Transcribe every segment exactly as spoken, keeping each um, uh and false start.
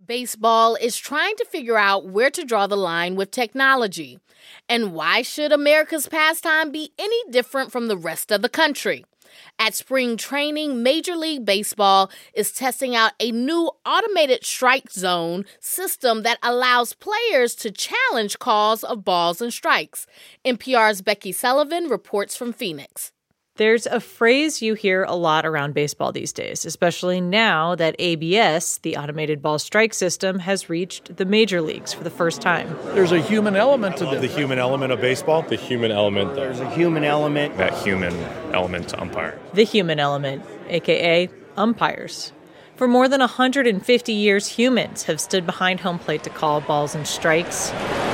Baseball is trying to figure out where to draw the line with technology. And why should America's pastime be any different from the rest of the country? At spring training, Major League Baseball is testing out a new automated strike zone system that allows players to challenge calls of balls and strikes. N P R's Becky Sullivan reports from Phoenix. There's a phrase you hear a lot around baseball these days, especially now that A B S, the automated ball strike system, has reached the major leagues for the first time. There's a human element to this. The human element of baseball? The human element. There's a human element. That human element to umpire. The human element, a k a umpires. For more than one hundred fifty years, humans have stood behind home plate to call balls and strikes.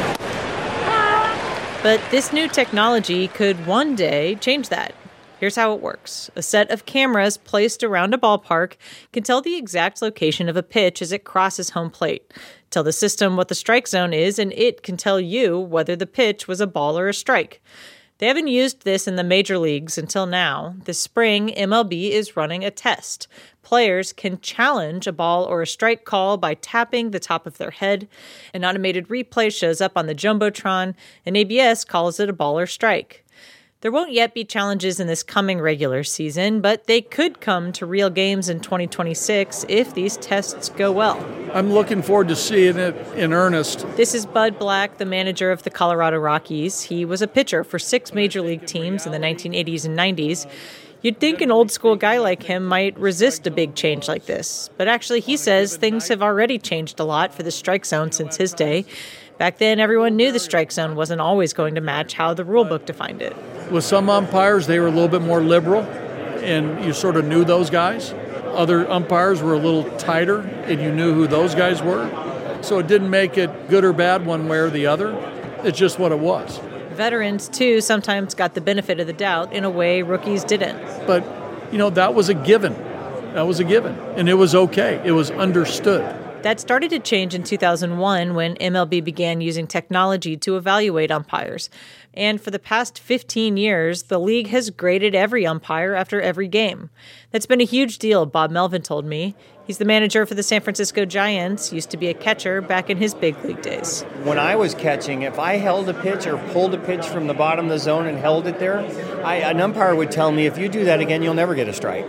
But this new technology could one day change that. Here's how it works. A set of cameras placed around a ballpark can tell the exact location of a pitch as it crosses home plate. Tell the system what the strike zone is, and it can tell you whether the pitch was a ball or a strike. They haven't used this in the major leagues until now. This spring, M L B is running a test. Players can challenge a ball or a strike call by tapping the top of their head. An automated replay shows up on the Jumbotron, and A B S calls it a ball or strike. There won't yet be challenges in this coming regular season, but they could come to real games in twenty twenty-six if these tests go well. I'm looking forward to seeing it in earnest. This is Bud Black, the manager of the Colorado Rockies. He was a pitcher for six major league teams in the nineteen eighties and nineties. You'd think an old-school guy like him might resist a big change like this. But actually, he says things have already changed a lot for the strike zone since his day. Back then, everyone knew the strike zone wasn't always going to match how the rule book defined it. With some umpires, they were a little bit more liberal, and you sort of knew those guys. Other umpires were a little tighter, and you knew who those guys were. So it didn't make it good or bad one way or the other. It's just what it was. Veterans, too, sometimes got the benefit of the doubt in a way rookies didn't. But, you know, that was a given. That was a given. And it was okay. It was understood. That started to change in two thousand one when M L B began using technology to evaluate umpires. And for the past fifteen years, the league has graded every umpire after every game. That's been a huge deal, Bob Melvin told me. He's the manager for the San Francisco Giants, used to be a catcher back in his big league days. When I was catching, if I held a pitch or pulled a pitch from the bottom of the zone and held it there, I, an umpire would tell me, if you do that again, you'll never get a strike.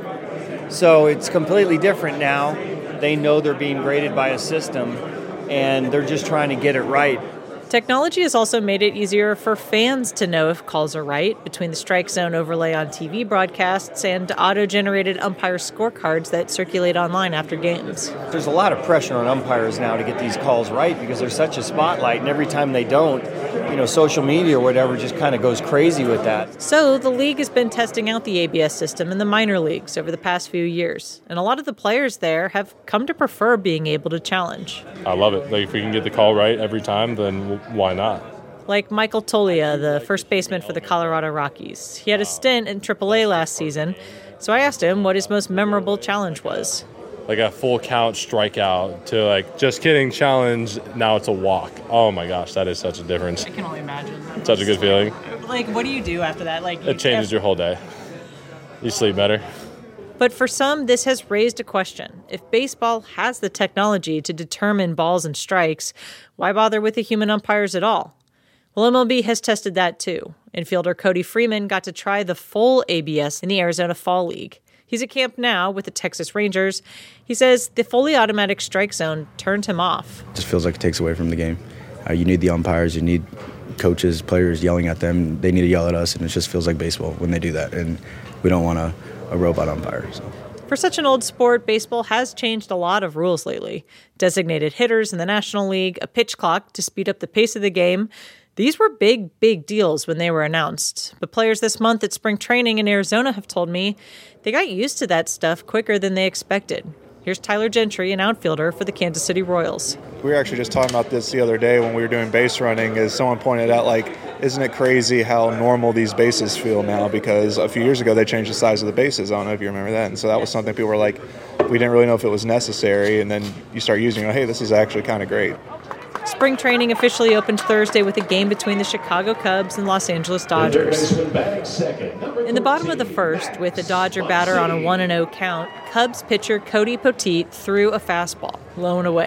So it's completely different now. They know they're being graded by a system, and they're just trying to get it right. Technology has also made it easier for fans to know if calls are right, between the strike zone overlay on T V broadcasts and auto-generated umpire scorecards that circulate online after games. There's a lot of pressure on umpires now to get these calls right because there's such a spotlight, and every time they don't, you know, social media or whatever just kind of goes crazy with that. So the league has been testing out the A B S system in the minor leagues over the past few years, and a lot of the players there have come to prefer being able to challenge. I love it. Like, if we can get the call right every time, then why not? Like Michael Tolia, the first baseman for the Colorado Rockies. He had a stint in triple A last season, so I asked him what his most memorable challenge was. Like a full count strikeout to like, just kidding, challenge, now it's a walk. Oh my gosh, that is such a difference. I can only imagine. Such a good feeling. Like, what do you do after that? Like, It changes your whole day. You sleep better. But for some, this has raised a question. If baseball has the technology to determine balls and strikes, why bother with the human umpires at all? Well, M L B has tested that too. Infielder Cody Freeman got to try the full A B S in the Arizona Fall League. He's at camp now with the Texas Rangers. He says the fully automatic strike zone turned him off. It just feels like it takes away from the game. Uh, you need the umpires, you need coaches, players yelling at them. They need to yell at us, and it just feels like baseball when they do that. And we don't want a, a robot umpire. So. For such an old sport, baseball has changed a lot of rules lately. Designated hitters in the National League, a pitch clock to speed up the pace of the game. These were big, big deals when they were announced. But players this month at spring training in Arizona have told me they got used to that stuff quicker than they expected. Here's Tyler Gentry, an outfielder for the Kansas City Royals. We were actually just talking about this the other day when we were doing base running, as someone pointed out, like, isn't it crazy how normal these bases feel now? Because a few years ago they changed the size of the bases. I don't know if you remember that. And so that was something people were like, we didn't really know if it was necessary. And then you start using it, hey, this is actually kind of great. Spring training officially opened Thursday with a game between the Chicago Cubs and Los Angeles Dodgers. In the bottom of the first, with a Dodger batter on a one and oh count, Cubs pitcher Cody Poteet threw a fastball, low and away.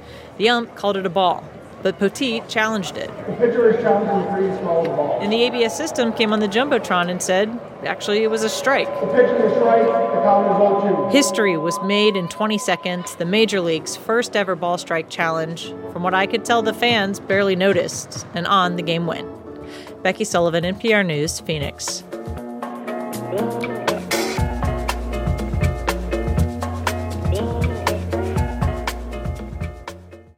The ump called it a ball, but Poteet challenged it. The pitcher is challenging three small balls. And the A B S system came on the Jumbotron and said, actually, it was a strike. The pitcher is strike, the count is oh two. History was made in twenty seconds, the Major League's first ever ball strike challenge. From what I could tell, the fans barely noticed, and on the game went. Becky Sullivan, N P R News, Phoenix.